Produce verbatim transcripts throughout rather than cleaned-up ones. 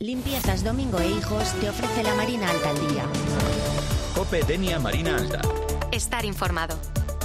Limpiezas Domingo e Hijos te ofrece la Marina Alta al día. COPE Denia Marina Alta. Estar informado.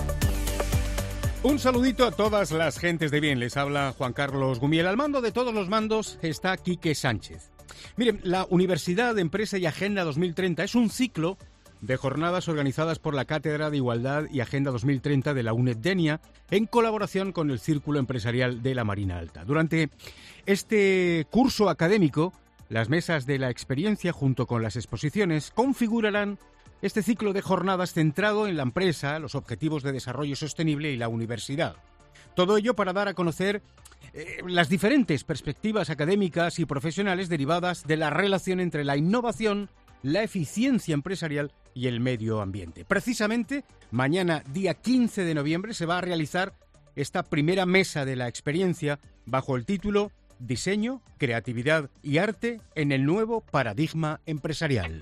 Un saludito a todas las gentes de bien. Les habla Juan Carlos Gumiel. Al mando de todos los mandos está Quique Sánchez. Miren, la Universidad de Empresa y Agenda dos mil treinta es un ciclo de jornadas organizadas por la Cátedra de Igualdad y Agenda dos mil treinta de la UNED Denia en colaboración con el Círculo Empresarial de la Marina Alta. Durante este curso académico, las mesas de la experiencia junto con las exposiciones configurarán este ciclo de jornadas centrado en la empresa, los objetivos de desarrollo sostenible y la universidad. Todo ello para dar a conocer eh, las diferentes perspectivas académicas y profesionales derivadas de la relación entre la innovación, la eficiencia empresarial y el medio ambiente. Precisamente, mañana, día quince de noviembre, se va a realizar esta primera mesa de la experiencia bajo el título Diseño, Creatividad y Arte en el nuevo paradigma empresarial.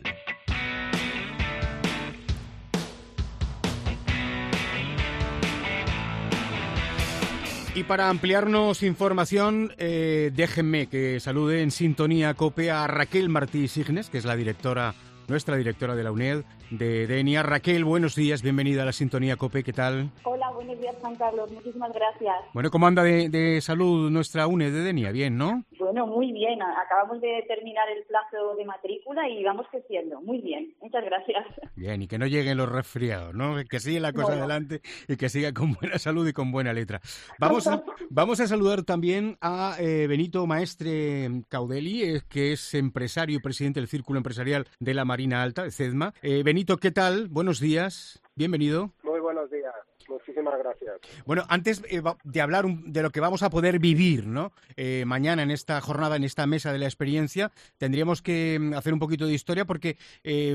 Y para ampliarnos información, eh, déjenme que salude en sintonía COPE a Raquel Martí Signes, que es la directora, nuestra directora de la UNED de Denia. Raquel, buenos días, bienvenida a la sintonía COPE, ¿qué tal? Hola, buenos días, Juan Carlos, muchísimas gracias. Bueno, ¿cómo anda de, de salud nuestra UNED de Denia? Bien, ¿no? Bueno, muy bien, acabamos de terminar el plazo de matrícula y vamos creciendo, muy bien, muchas gracias. Bien, y que no lleguen los resfriados, ¿no? Que siga la cosa bueno. adelante y que siga con buena salud y con buena letra. Vamos a, vamos a saludar también a eh, Benito Maestre Caudeli, eh, que es empresario y presidente del Círculo Empresarial de la Marina Alta, de CEDMA. Eh, Benito, ¿qué tal? Buenos días, bienvenido. Muy buenos días. Muchísimas gracias. Bueno, antes eh, de hablar un, de lo que vamos a poder vivir, ¿no? Eh, mañana en esta jornada, en esta mesa de la experiencia, tendríamos que hacer un poquito de historia porque eh,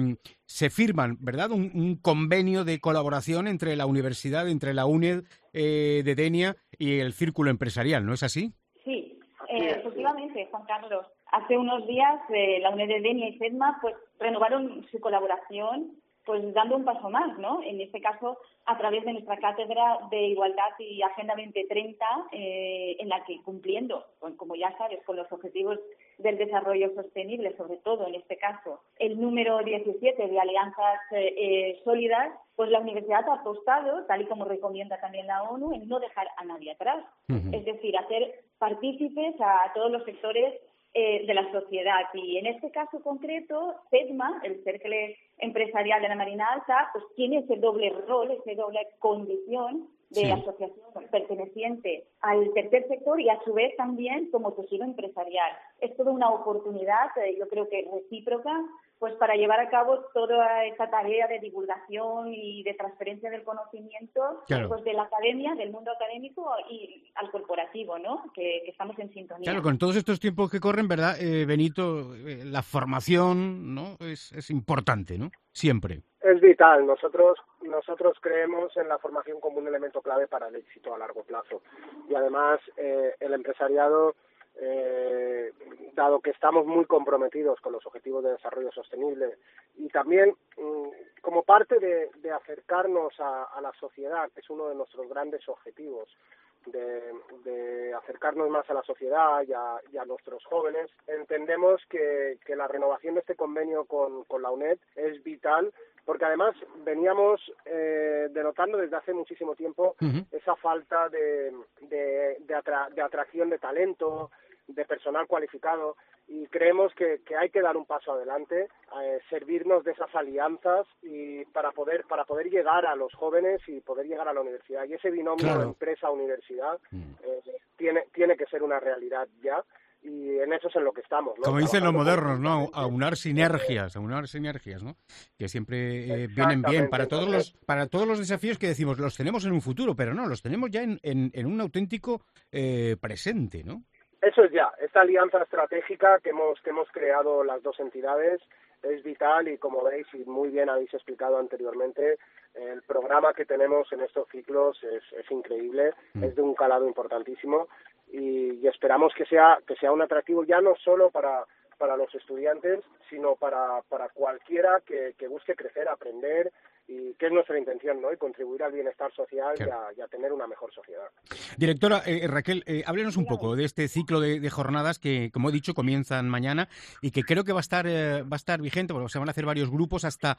se firman, ¿verdad? Un, un convenio de colaboración entre la universidad, entre la UNED eh, de Denia y el Círculo Empresarial, ¿no es así? Sí, eh, efectivamente, Juan Carlos. Hace unos días eh, la UNED de Denia y CEDMA pues renovaron su colaboración, pues dando un paso más, ¿no? En este caso, a través de nuestra Cátedra de Igualdad y Agenda veinte treinta, eh, en la que cumpliendo, pues, como ya sabes, con los objetivos del desarrollo sostenible, sobre todo en este caso, el número diecisiete de alianzas eh, eh, sólidas, pues la universidad ha apostado, tal y como recomienda también la ONU, en no dejar a nadie atrás. Uh-huh. Es decir, hacer partícipes a todos los sectores Eh, de la sociedad. Y en este caso concreto, CEDMA, el Cercle Empresarial de la Marina Alta, pues tiene ese doble rol, esa doble condición de sí. asociación perteneciente al tercer sector y a su vez también como tejido empresarial. Es toda una oportunidad, eh, yo creo que recíproca, pues para llevar a cabo toda esta tarea de divulgación y de transferencia del conocimiento, claro. pues de la academia, del mundo académico y al corporativo, ¿no? Que, que estamos en sintonía. Claro, con todos estos tiempos que corren, ¿verdad, eh, Benito? Eh, la formación, ¿no? Es, es importante, ¿no? Siempre. Es vital. Nosotros nosotros creemos en la formación como un elemento clave para el éxito a largo plazo. Y además, eh, el empresariado, Eh, dado que estamos muy comprometidos con los objetivos de desarrollo sostenible y también mm, como parte de, de acercarnos a, a la sociedad, que es uno de nuestros grandes objetivos, de, de acercarnos más a la sociedad y a, y a nuestros jóvenes, entendemos que, que la renovación de este convenio con, con la UNED es vital, porque además veníamos eh, denotando desde hace muchísimo tiempo uh-huh. esa falta de, de, de, atra, de atracción de talento, de personal cualificado, y creemos que, que hay que dar un paso adelante, eh, servirnos de esas alianzas y para poder para poder llegar a los jóvenes y poder llegar a la universidad. Y ese binomio claro. empresa-universidad eh, tiene tiene que ser una realidad ya. Y en eso es en lo que estamos, ¿no? Como dicen los modernos, ¿no? Aunar sinergias, aunar sinergias, ¿no? Que siempre eh, vienen bien para todos los para todos los desafíos que decimos, los tenemos en un futuro, pero no, los tenemos ya en, en, en un auténtico eh, presente, ¿no? Eso es ya, esta alianza estratégica que hemos que hemos creado las dos entidades es vital y como veis y muy bien habéis explicado anteriormente, el programa que tenemos en estos ciclos es, es increíble, mm. es de un calado importantísimo y, y esperamos que sea que sea un atractivo ya no solo para para los estudiantes, sino para para cualquiera que, que busque crecer, aprender y que es nuestra intención, ¿no? Y contribuir al bienestar social, claro, y, a, y a tener una mejor sociedad. Directora, eh, Raquel, eh, háblenos un poco de este ciclo de, de jornadas que, como he dicho, comienzan mañana y que creo que va a estar eh, va a estar vigente, porque se van a hacer varios grupos hasta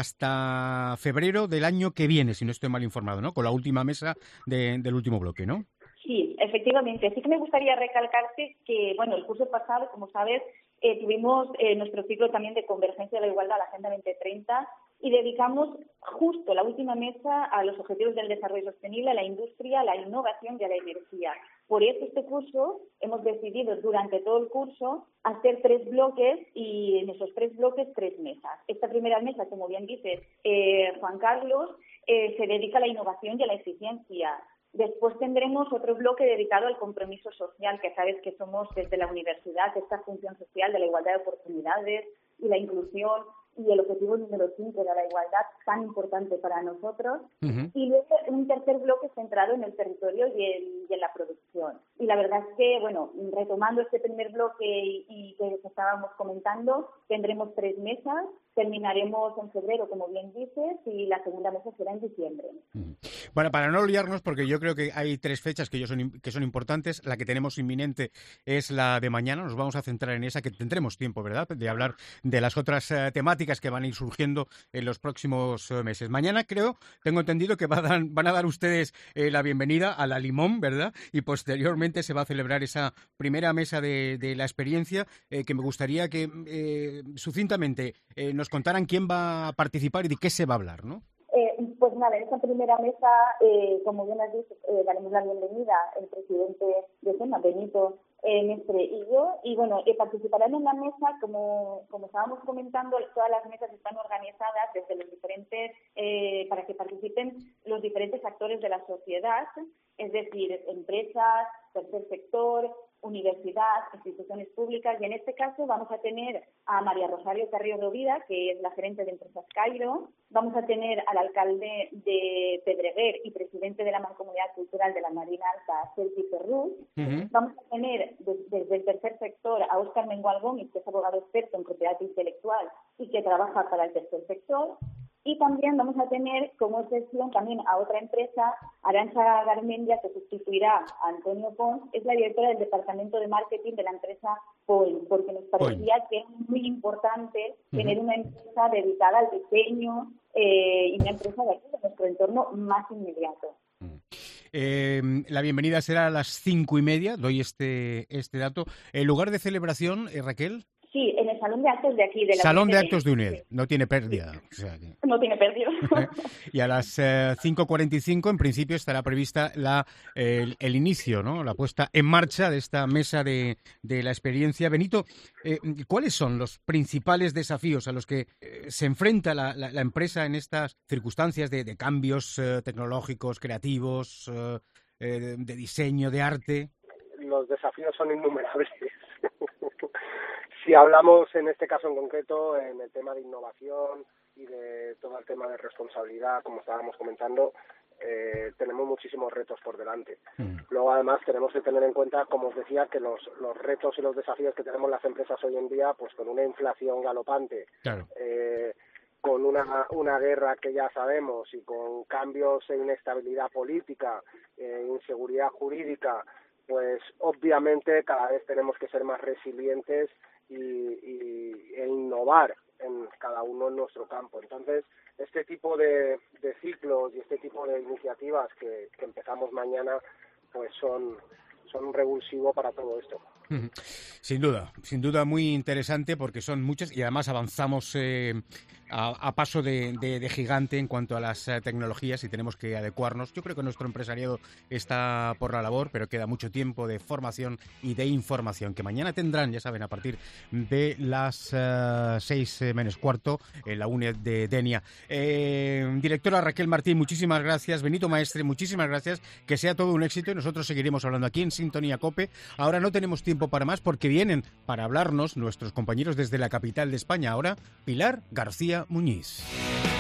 hasta febrero del año que viene, si no estoy mal informado, ¿no? Con la última mesa de, del último bloque, ¿no? Sí, efectivamente. Sí que me gustaría recalcarte que, bueno, el curso pasado, como sabes, eh, tuvimos eh, nuestro ciclo también de convergencia de la igualdad, la Agenda veinte treinta, y dedicamos justo la última mesa a los objetivos del desarrollo sostenible, a la industria, a la innovación y a la energía. Por eso este curso hemos decidido durante todo el curso hacer tres bloques y en esos tres bloques tres mesas. Esta primera mesa, como bien dices, eh, Juan Carlos, eh, se dedica a la innovación y a la eficiencia. Después tendremos otro bloque dedicado al compromiso social, que sabes que somos desde la universidad, esta función social de la igualdad de oportunidades y la inclusión y el objetivo número cinco de la igualdad tan importante para nosotros. Uh-huh. Y luego un tercer bloque centrado en el territorio y, el, y en la producción. Y la verdad es que, bueno, retomando este primer bloque y, y que estábamos comentando, tendremos tres mesas, terminaremos en febrero, como bien dices, y la segunda mesa será en diciembre. Uh-huh. Bueno, para no liarnos, porque yo creo que hay tres fechas que, yo son, que son importantes. La que tenemos inminente es la de mañana. Nos vamos a centrar en esa, que tendremos tiempo, ¿verdad?, de hablar de las otras uh, temáticas que van a ir surgiendo en los próximos uh, meses. Mañana, creo, tengo entendido que va a dar, van a dar ustedes eh, la bienvenida a la Limón, ¿verdad? Y posteriormente se va a celebrar esa primera mesa de, de la experiencia, eh, que me gustaría que eh, sucintamente eh, nos contaran quién va a participar y de qué se va a hablar, ¿no? Eh, pues nada, en esta primera mesa, eh, como bien has dicho, eh, daremos la bienvenida el presidente de SEMA, Benito eh, Mestre y yo, y bueno, eh, participarán en la mesa, como, como estábamos comentando, todas las mesas están organizadas desde los diferentes, eh, para que participen los diferentes actores de la sociedad, es decir, empresas, tercer sector, universidad, instituciones públicas, y en este caso vamos a tener a María Rosario Carrillo Rovira, que es la gerente de Empresas Cairo, vamos a tener al alcalde de Pedreguer y presidente de la Mancomunidad Cultural de la Marina Alta, Sergi Ferrús, uh-huh. Vamos a tener desde, desde el tercer sector a Óscar Mengual Gómez, que es abogado experto en propiedad intelectual y que trabaja para el tercer sector. Y también vamos a tener como excepción también a otra empresa, Arantxa Garmendia, que sustituirá a Antonio Pons, es la directora del departamento de marketing de la empresa Point, porque nos parecía Point. que es muy importante uh-huh. tener una empresa dedicada al diseño eh, y una empresa de aquí, de nuestro entorno más inmediato. Uh-huh. Eh, la bienvenida será a las cinco y media, doy este, este dato. ¿El lugar de celebración, eh, Raquel? Sí, en el Salón de Actos de aquí. De la Salón de Actos de U N E D, no tiene pérdida. O sea que... No tiene pérdida. Y a las eh, cinco cuarenta y cinco, en principio, estará prevista la, eh, el, el inicio, ¿no?, la puesta en marcha de esta mesa de, de la experiencia. Benito, eh, ¿cuáles son los principales desafíos a los que eh, se enfrenta la, la, la empresa en estas circunstancias de, de cambios eh, tecnológicos, creativos, eh, eh, de diseño, de arte? Los desafíos son innumerables. Si hablamos en este caso en concreto en el tema de innovación y de todo el tema de responsabilidad, como estábamos comentando, eh, tenemos muchísimos retos por delante. Mm. Luego, además, tenemos que tener en cuenta, como os decía, que los, los retos y los desafíos que tenemos las empresas hoy en día, pues con una inflación galopante, claro. eh, con una, una guerra que ya sabemos y con cambios e inestabilidad política, eh, inseguridad jurídica, pues obviamente cada vez tenemos que ser más resilientes y, y e innovar en cada uno en nuestro campo. Entonces, este tipo de, de ciclos y este tipo de iniciativas que, que empezamos mañana, pues son, son un revulsivo para todo esto. Sin duda, sin duda muy interesante porque son muchas y además avanzamos eh, a, a paso de, de, de gigante en cuanto a las eh, tecnologías y tenemos que adecuarnos. Yo creo que nuestro empresariado está por la labor, pero queda mucho tiempo de formación y de información que mañana tendrán, ya saben, a partir de las uh, seis eh, menos cuarto en la U N E D de Denia. Eh, directora Raquel Martín, muchísimas gracias. Benito Maestre, muchísimas gracias. Que sea todo un éxito y nosotros seguiremos hablando aquí en Sintonía COPE. Ahora no tenemos tiempo para más porque vienen para hablarnos nuestros compañeros desde la capital de España. Ahora, Pilar García Muñiz.